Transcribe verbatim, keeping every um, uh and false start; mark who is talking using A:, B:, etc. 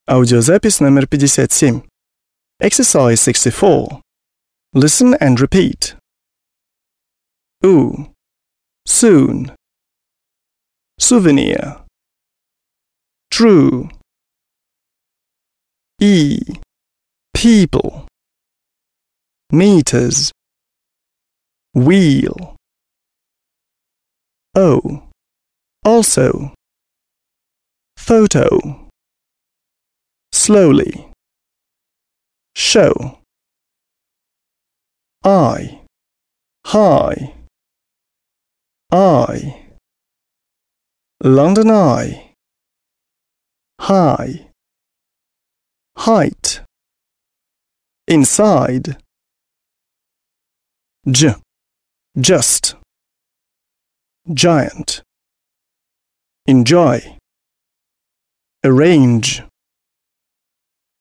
A: Аудиозапись номер пятьдесят семь. Exercise sixty-four. Listen and repeat. Ooh. Soon. Souvenir. True. E. People. Meters. Wheel. O. Also. Photo. Slowly. Show. I. High. I. London Eye. High. Height. Inside. J. Just. Giant. Enjoy. Arrange.